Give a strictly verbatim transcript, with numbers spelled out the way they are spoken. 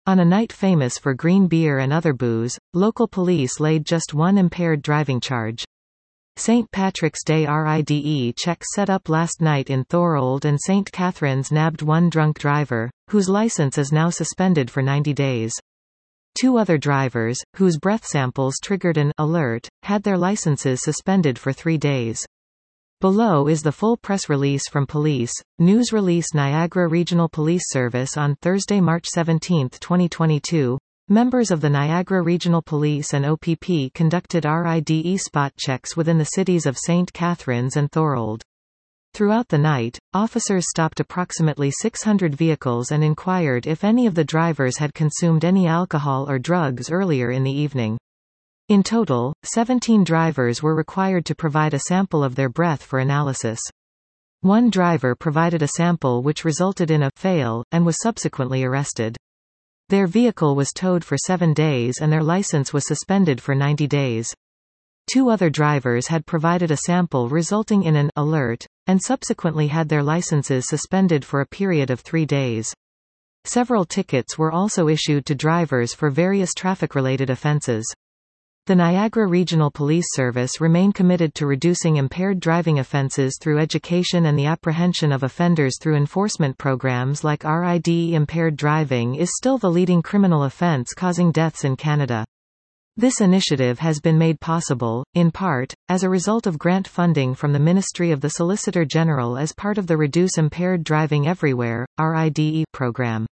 On a night famous for green beer and other booze, local police laid just one impaired driving charge. Saint Patrick's Day RIDE checks set up last night in Thorold and Saint Catherine's nabbed one drunk driver, whose license is now suspended for ninety days. Two other drivers, whose breath samples triggered an alert, had their licenses suspended for three days. Below is the full press release from police. News release Niagara Regional Police Service on Thursday, March seventeenth, twenty twenty-two. Members of the Niagara Regional Police and O P P conducted RIDE spot checks within the cities of Saint Catharines and Thorold. Throughout the night, officers stopped approximately six hundred vehicles and inquired if any of the drivers had consumed any alcohol or drugs earlier in the evening. In total, seventeen drivers were required to provide a sample of their breath for analysis. One driver provided a sample which resulted in a fail, and was subsequently arrested. Their vehicle was towed for seven days and their license was suspended for ninety days. Two other drivers had provided a sample resulting in an alert, and subsequently had their licenses suspended for a period of three days. Several tickets were also issued to drivers for various traffic-related offenses. The Niagara Regional Police Service remain committed to reducing impaired driving offences through education and the apprehension of offenders through enforcement programs like RIDE. Impaired driving is still the leading criminal offence causing deaths in Canada. This initiative has been made possible, in part, as a result of grant funding from the Ministry of the Solicitor General as part of the Reduce Impaired Driving Everywhere, RIDE program.